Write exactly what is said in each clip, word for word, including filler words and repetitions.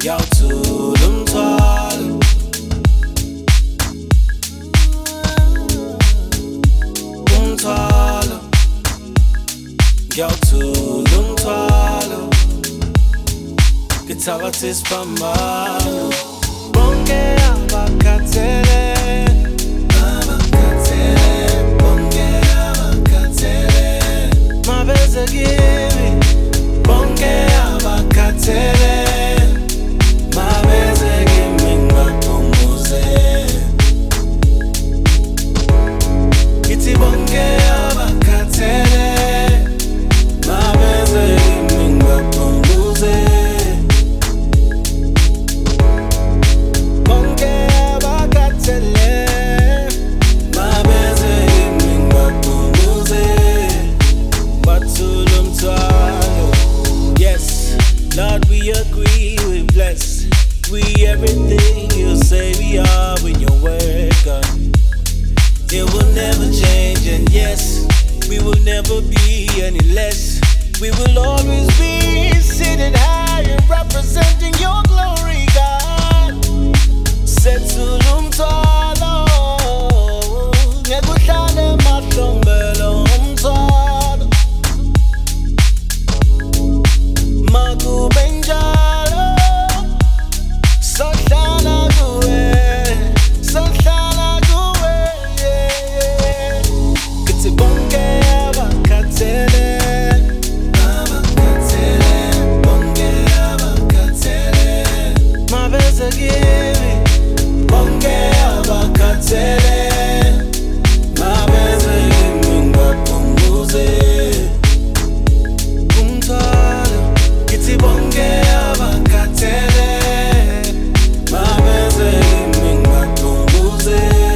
Ngiyawuthula umthwalo, umthwalo, ngiyawuthula umthwalo, ngithabatha isiphambano. Bonke abakhathele, abakhathele, bonke abakhathele, mabeze kimi, bonke abakhathele, mabeze kimi ngibaphumuze. Ngithi bonke abakhathele, mabeze kimi ngibaphumuze. Bonke abakhathele, mabeze kimi ngibaphumuze. Bathula umthwalo. Yes, Lord, we agree, we bless. We everything you say we are when your word gone. It will never change, and yes, we will never be any less. We will always be seated high and representing your glory, God. Sethula umthwalo, ngekuhlala emahlombelo umthwalo. Makube njalo, sohlala kuwe, sohlala kuwe, yeah. Kithi bonke abakhathele, abakhathele, bonke abakhathele, mabeze kimi, bonke abakhathele, mabeze kimi ngibaphumuze. Umthwalo, kithi bonke abakhathele, mabeze kimi ngibaphumuze.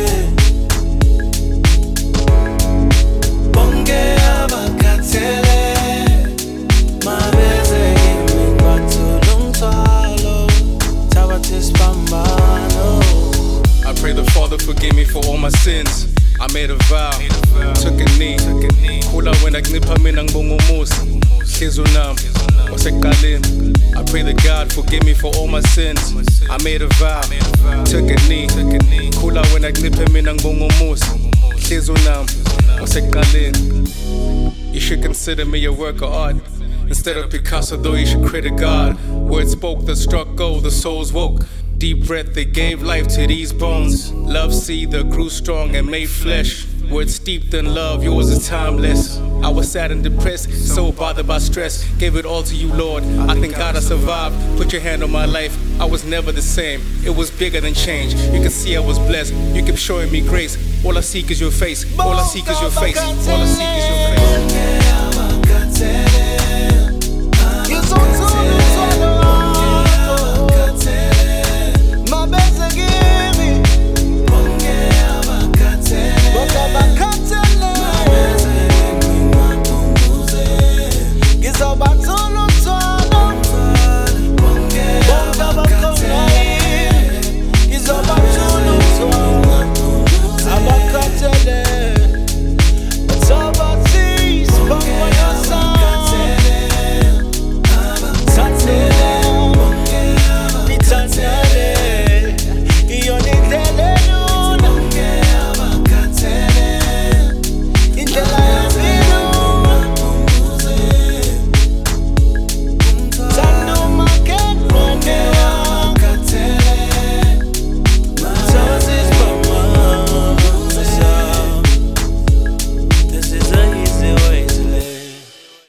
Bonke abakhathele, mabeze kimi ngibathula umthwalo, thabatha isiphambano. I pray the Father forgive me for all my sins. I made a vow, took a knee. Khula wena kuncipha mina ngibonga umusa. Hlezi unami wasekuqaleni. I pray that God forgive me for all my sins. I made a vow, took a knee. Khula wena kuncipha mina ngibonga umusa. Hlezi unami wasekuqaleni. You should consider me a work of art. Instead of Picasso, though, you should credit God. Words spoke that struck gold, the souls woke. Deep breath that gave life to these bones. Love seed that grew strong and made flesh. Words steeped in love, yours is timeless. I was sad and depressed, so bothered by stress. Gave it all to you, Lord. I thank God I survived. Put your hand on my life, I was never the same. It was bigger than change. You can see I was blessed. You kept showing me grace. All I seek is your face. All I seek is your face. All I seek is your face.